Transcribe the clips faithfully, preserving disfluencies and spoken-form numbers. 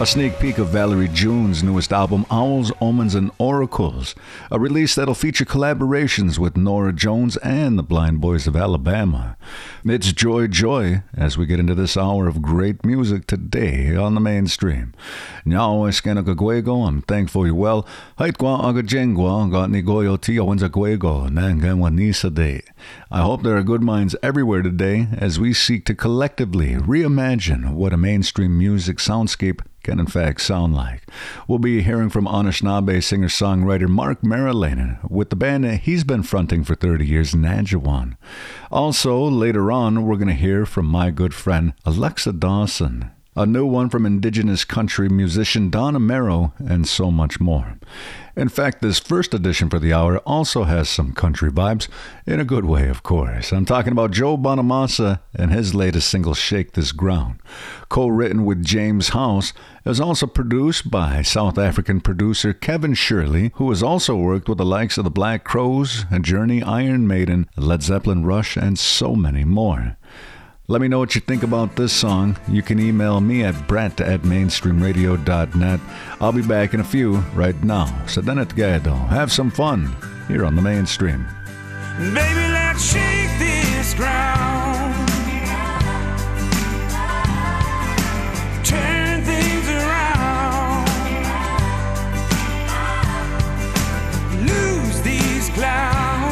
A sneak peek of Valerie June's newest album, Owls, Omens, and Oracles, a release that'll feature collaborations with Norah Jones and the Blind Boys of Alabama. It's Joy Joy as we get into this hour of great music today on the mainstream. Nyao eskenakaguego, I'm thankful you're well. Haitwa agajengwa got nigoyo tia wenzaguego nanganwa nisa day. I hope there are good minds everywhere today as we seek to collectively reimagine what a mainstream music soundscape can in fact sound like. We'll be hearing from Anishinaabe singer-songwriter Mark Marilyn with the band he's been fronting for thirty years, Najawan. Also, later on, we're going to hear from my good friend Alexa Dawson, a new one from Indigenous country musician Don Amero, and so much more. In fact, this first edition for the hour also has some country vibes, in a good way, of course. I'm talking about Joe Bonamassa and his latest single, Shake This Ground. Co-written with James House, it was also produced by South African producer Kevin Shirley, who has also worked with the likes of the Black Crowes, Journey, Iron Maiden, Led Zeppelin, Rush, and so many more. Let me know what you think about this song. You can email me at brett at mainstreamradio dot net. I'll be back in a few right now. Sadanat Gado. Have some fun here on the Mainstream. Baby, let's shake this ground. Turn things around. Lose these clouds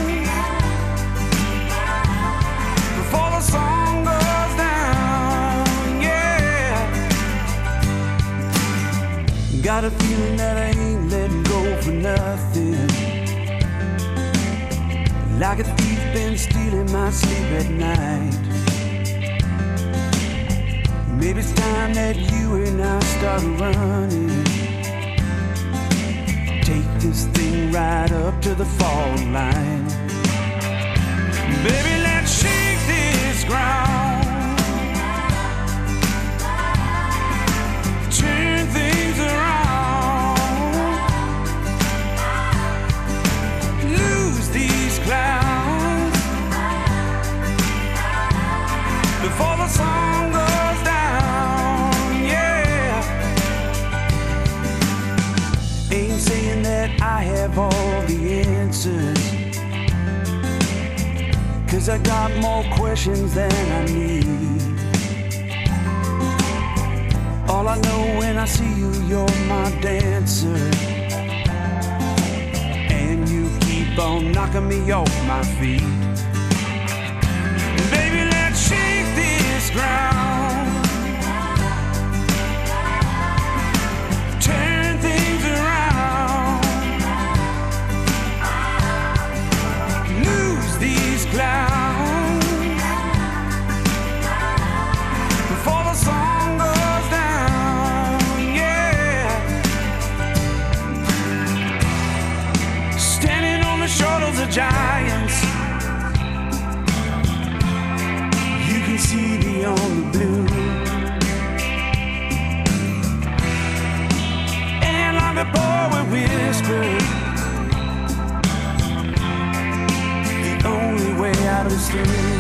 before the song goes down, yeah. Got a feeling that I ain't letting go for nothing. Like a thief been stealing my sleep at night. Maybe it's time that you and I start running. Take this thing right up to the fall line. Baby, let's shake this ground. Turn things around. Lose these clouds before the song goes down, yeah. Ain't saying that I have all the answers, 'cause I got more questions than I need. All I know when I see you, you're my dancer, and you keep on knocking me off my feet. Baby, let's shake this ground. Turn things around. Lose these clouds before the song goes down, yeah. Standing on the shoulders of giants, you can see beyond the blue. And like the poet whispered, the only way out of the street.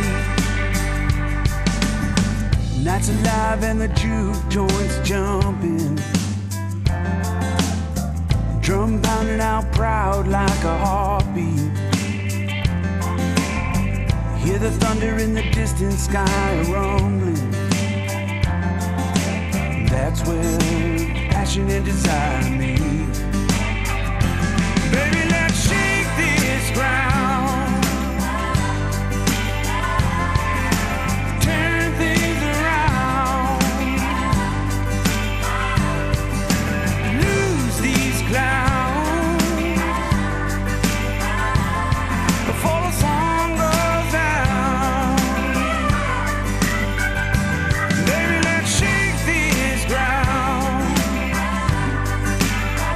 Nights alive and the juke joints jumping, drum pounding out proud like a heartbeat. Hear the thunder in the distant sky rumbling. That's where passion and desire meet. Baby, let's shake this ground. Turn things around. Lose these clouds before the song goes down. Baby, let's shake this ground.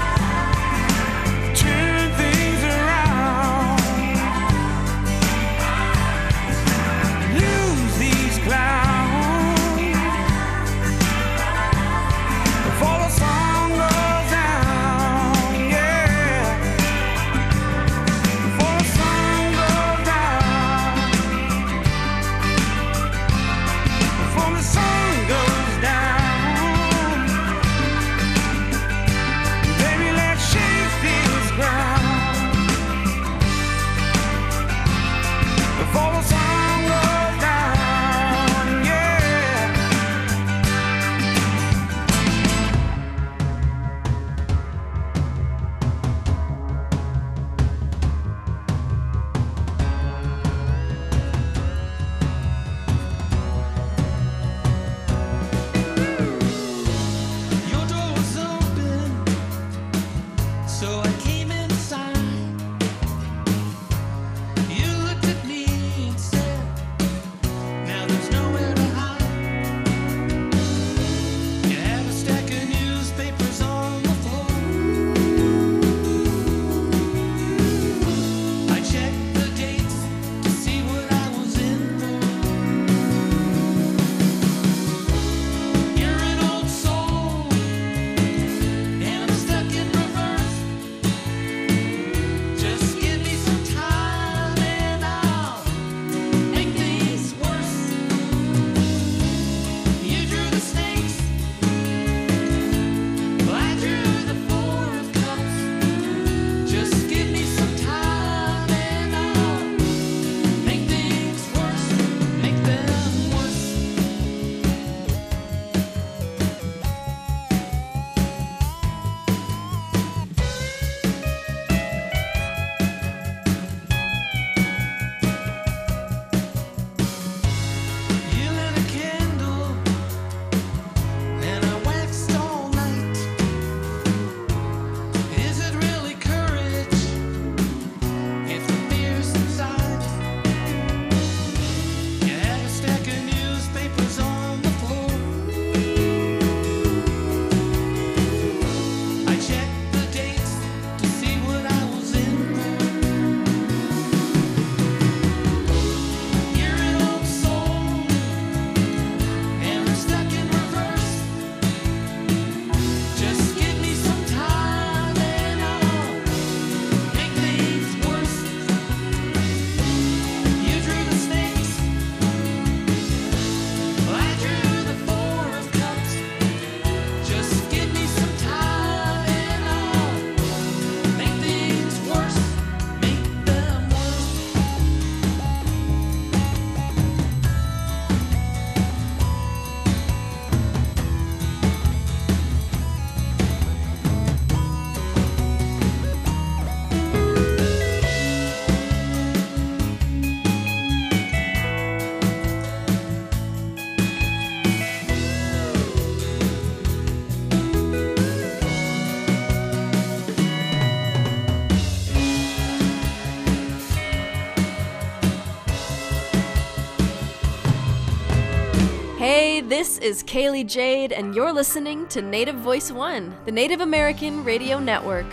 Hey, this is Kaylee Jade, and you're listening to Native Voice One, the Native American Radio Network.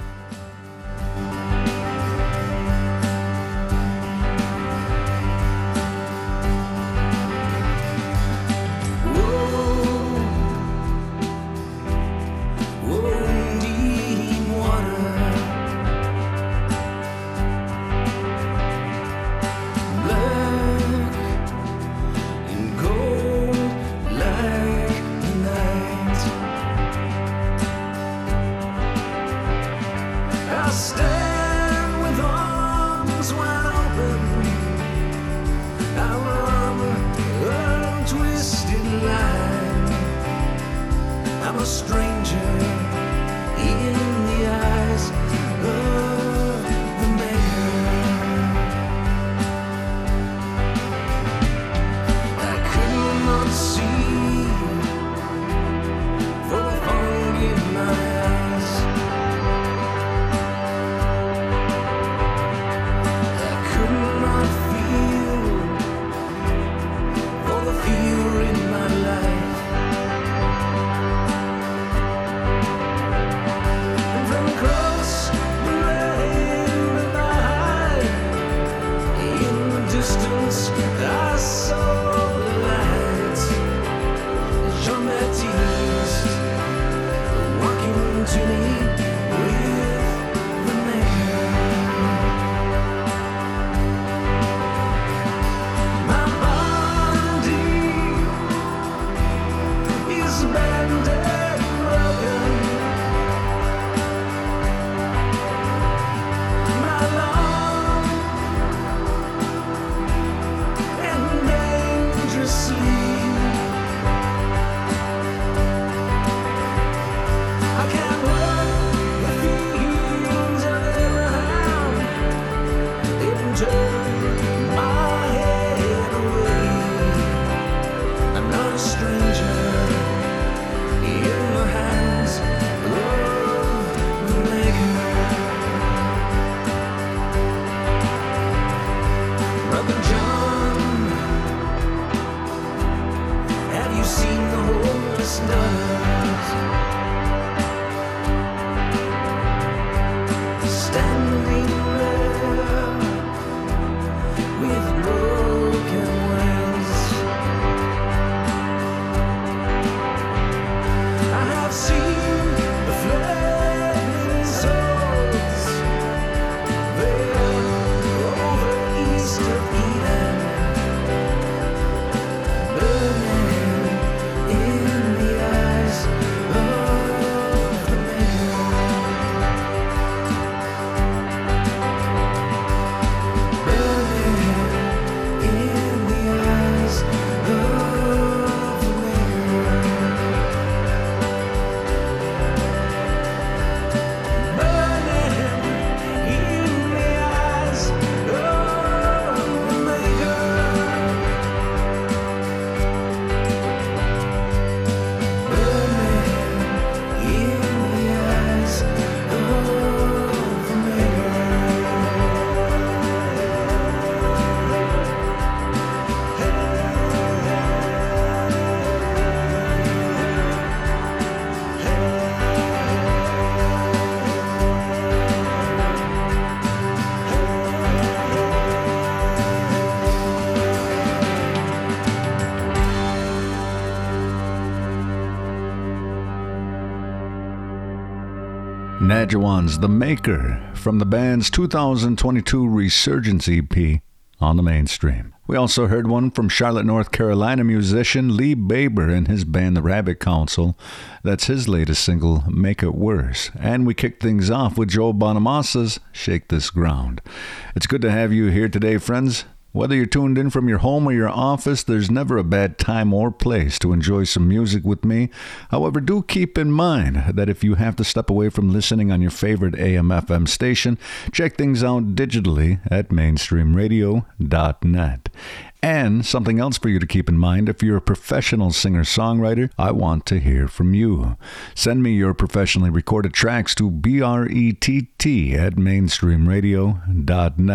Nadjawans, The Maker, from the band's two thousand twenty-two Resurgence E P, on the Mainstream. We also heard one from Charlotte, North Carolina musician Lee Baber and his band The Rabbit Council. That's his latest single, Make It Worse. And we kicked things off with Joe Bonamassa's Shake This Ground. It's good to have you here today, friends. Whether you're tuned in from your home or your office, there's never a bad time or place to enjoy some music with me. However, do keep in mind that if you have to step away from listening on your favorite A M F M station, check things out digitally at mainstream radio dot net. And something else for you to keep in mind, if you're a professional singer-songwriter, I want to hear from you. Send me your professionally recorded tracks to B R E T T at mainstream radio dot net.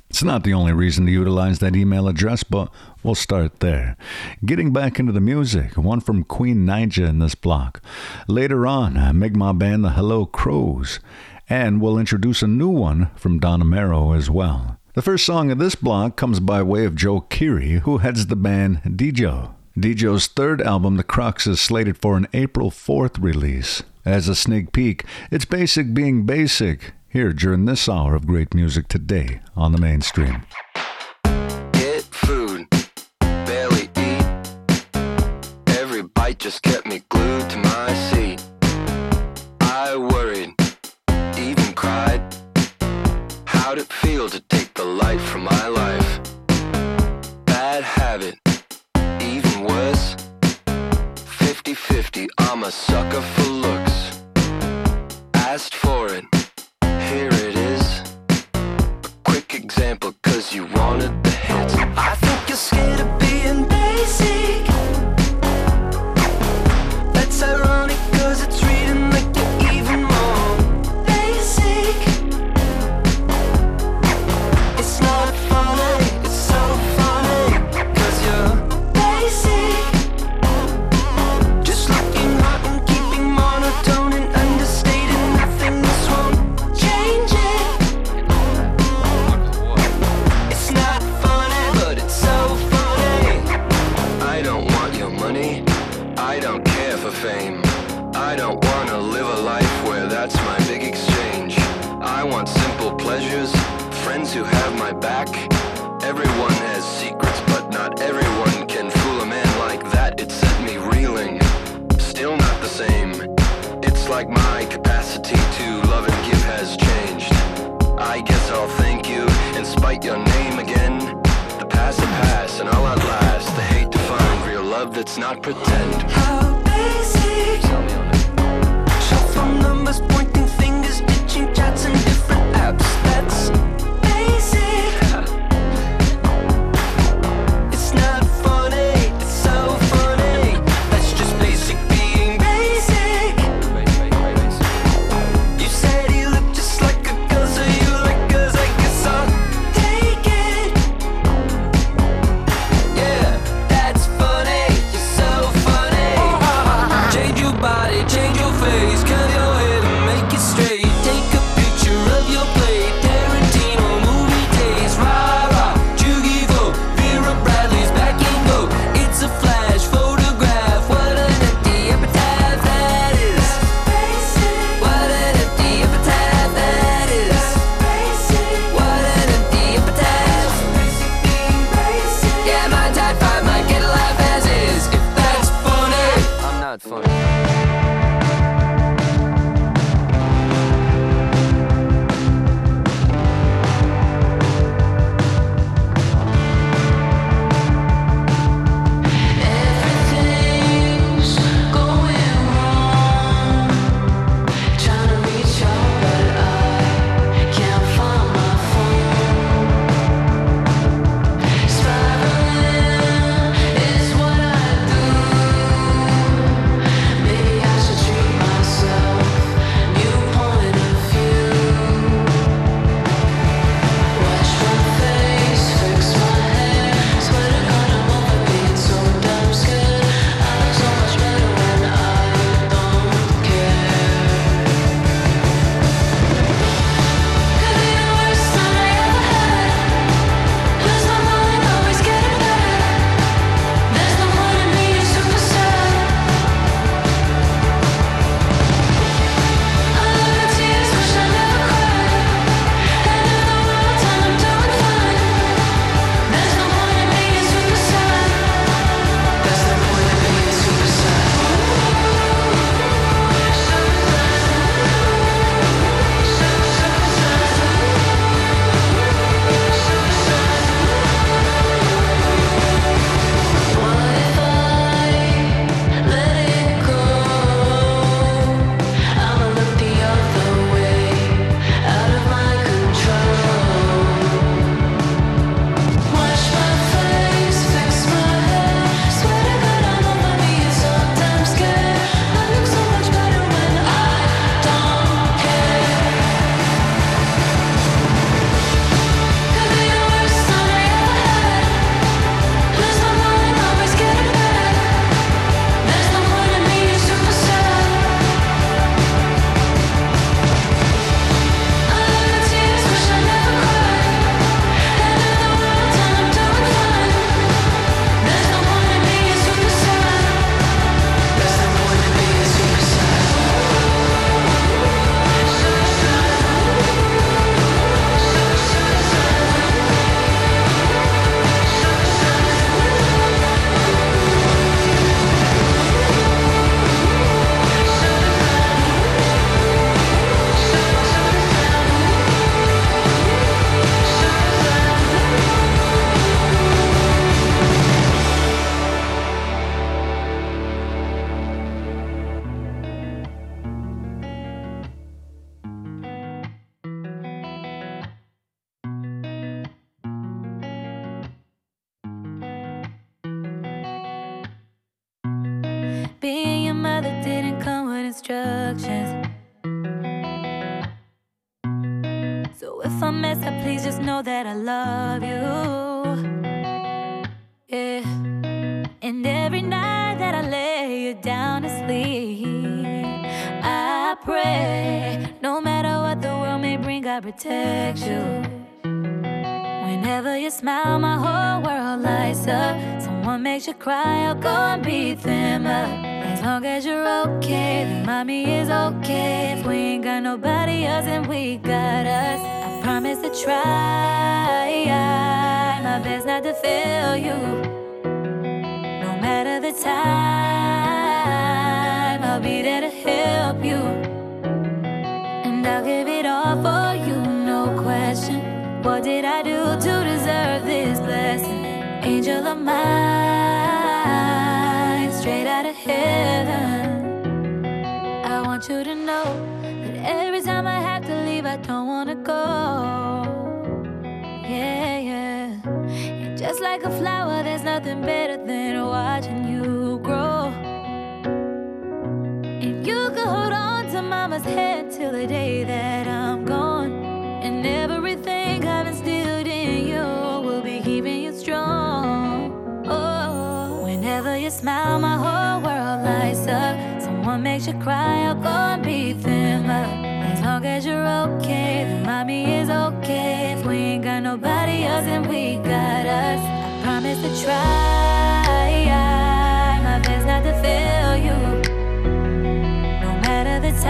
It's not the only reason to utilize that email address, but we'll start there. Getting back into the music, one from Queen Naija in this block. Later on, Mi'kmaq band The Hello Crows. And we'll introduce a new one from Don Amero as well. The first song of this block comes by way of Joe Keery, who heads the band Dijo. Dijo's third album, The Crux, is slated for an April fourth release. As a sneak peek, it's basic being basic, here during this hour of great music today on the Mainstream. Get food, barely eat. Every bite just kept me glued to my seat. I worried, even cried. How'd it feel to take the light from my life? Bad habit, even worse. fifty-fifty, I'm a sucker for looks. Asked for it, here it is. A quick example, cause you wanted the hits. I think you're scared of being basic. That's ironic, cause it's reading like you're even more basic. It's not funny, it's so funny, cause you're basic. Just looking hot and keeping monotone and understating nothing. This won't change it. It's not funny, but it's so funny. I don't want your money, I don't care for fame. I don't wanna live a life where that's my big exchange. I want simple pleasures, friends who have my back. Everyone has secrets, but not everyone can fool a man like that. It set me reeling, still not the same. It's like my capacity to love and give has changed. I guess I'll thank you and spite your name again. The past will pass and I'll outlast the hate to find real love that's not pretend. How basic? Tell me on it. Shuffle numbers, pointing fingers, ditching chats and different apps. That's basic. It's not funny, it's so funny. That's just basic being basic. You said you look just like a girl, so you like girls, I guess I'll take it. Yeah, that's funny, you're so funny. Change your body, change your face, curl your hair and make it straight. Take a picture of your plate, Tarantino movie days. Rah rah, Jugivo, Vera Bradley's back and go. It's a flash photograph, what an empty epitaph that is. What an empty epitaph that is. What an empty epitaph. Yeah, my type five might get a laugh as is. If that's funny, I'm not funny. Everything's going wrong. Trying to reach out, but I can't find my phone. Spiraling is what I do. that didn't come with instructions. So if I mess up, please just know that I love you. Yeah. And every night that I lay you down to sleep, I pray, no matter what the world may bring, God protects you. Whenever you smile, my whole world lights up. Someone makes you cry, I'll go and beat them up. As long as you're okay, then mommy is okay. If we ain't got nobody else, then we got us. I promise to try my best not to fail you. No matter the time, I'll be there to help you. And I'll give it all for you, no question. What did I do to deserve this blessing? Angel of mine, straight out of heaven. I want you to know that every time I have to leave, I don't wanna go. Yeah, yeah. And just like a flower, there's nothing better than watching you grow. And you can hold on to mama's hand till the day that I'm gone. And everything I've instilled in you will be keeping you strong. Oh, whenever you smile, my whole world lights up. Someone makes you cry, I'll go and beat them up. As long as you're okay, then mommy is okay. If we ain't got nobody else, then we got us. I promise to try my best not to fail you. No matter the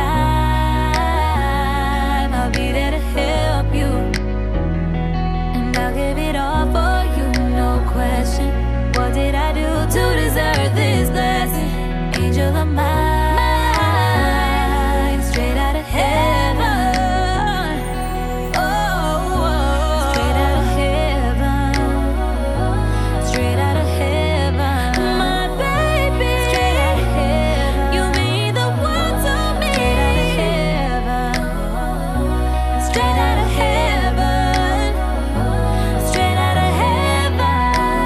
time, I'll be there to help you. And I'll give it all for you, no question. What did I do to deserve this blessing? Angel of mine, straight out of heaven. Oh, oh, straight out of heaven. Straight out of heaven. My baby, straight out of heaven. You mean the world to me. Straight out of heaven. Straight out of heaven.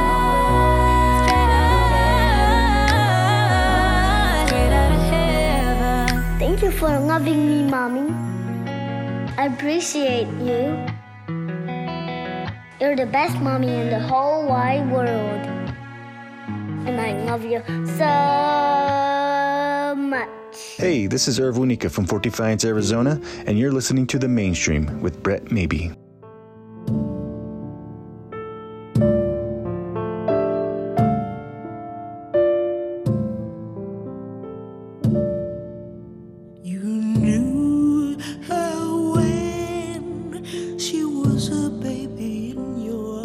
Straight out of heaven. Thank you for loving me, Mommy. I appreciate you. You're the best mommy in the whole wide world. And I love you so much. Hey, this is Irv Wunika from Fort Defiance, Arizona, and you're listening to The Mainstream with Brett Maybe. You knew her when she was a baby in your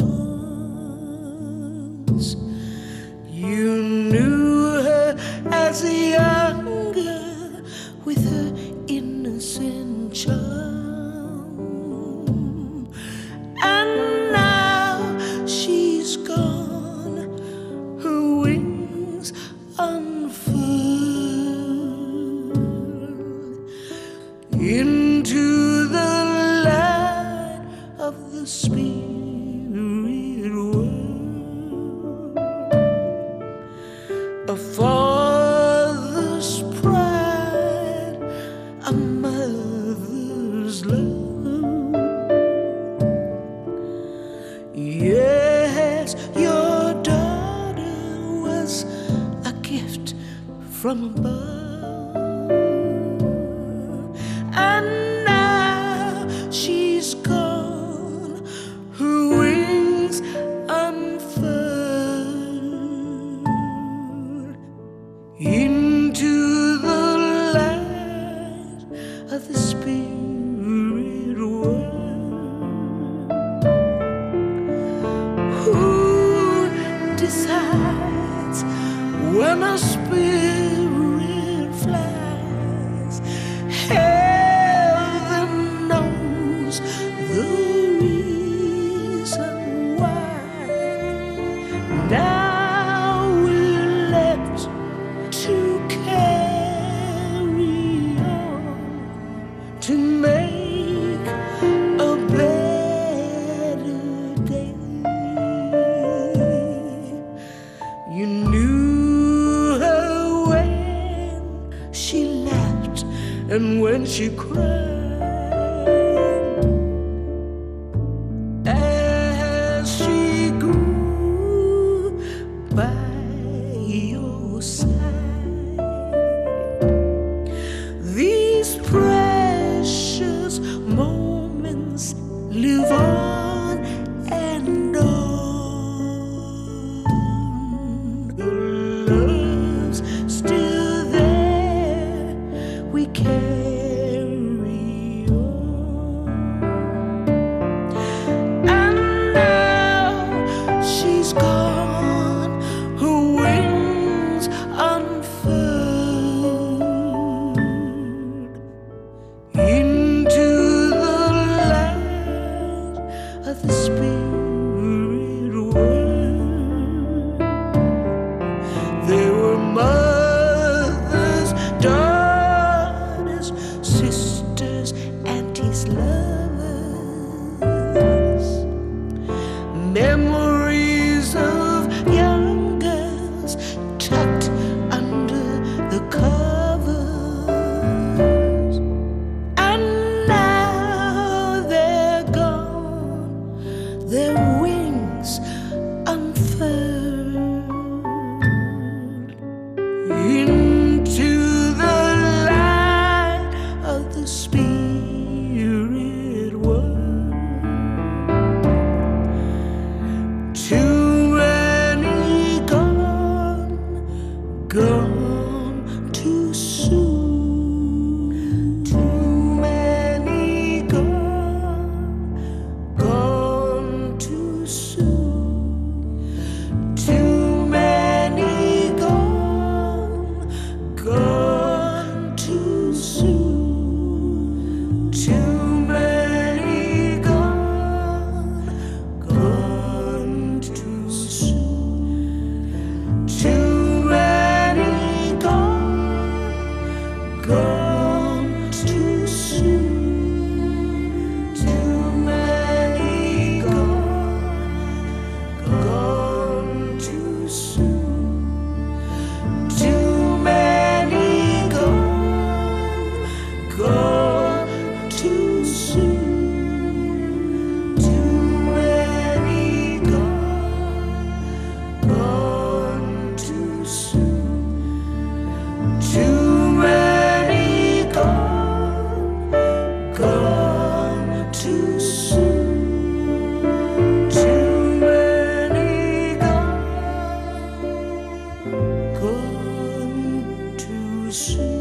arms. You knew her as a young girl with her innocent charm. And now she's gone, her wings unfurled into the light of the spirit world. A father's pride, a mother's love. Yes, your daughter was a gift from above. And now she's gone, her wings unfurled into the light of the spirit world. Who decides when a spirit flies? Heaven knows the reason why. Now we're left to carry on, to make a better day. You knew her way And when she cried, as she grew by your side, these precious moments live on and on. The love's still there, we carry on. And now she's gone, her wings unfurled into the light of the spirit world. There were mothers, daughters, sisters, aunties, lovers, memories of young girls tucked under the covers. And now they're gone, their wings unfurled into the light of the spirit world. Too many gone, gone too soon. Too many gone, gone too soon. Too many gone, gone too soon. Too many gone, gone too soon. Too many gone, gone too soon. Too many gone, gone too soon. Too many gone, gone too soon. Too many gone, gone too soon. Too many gone, gone too soon. Too many gone, gone too soon.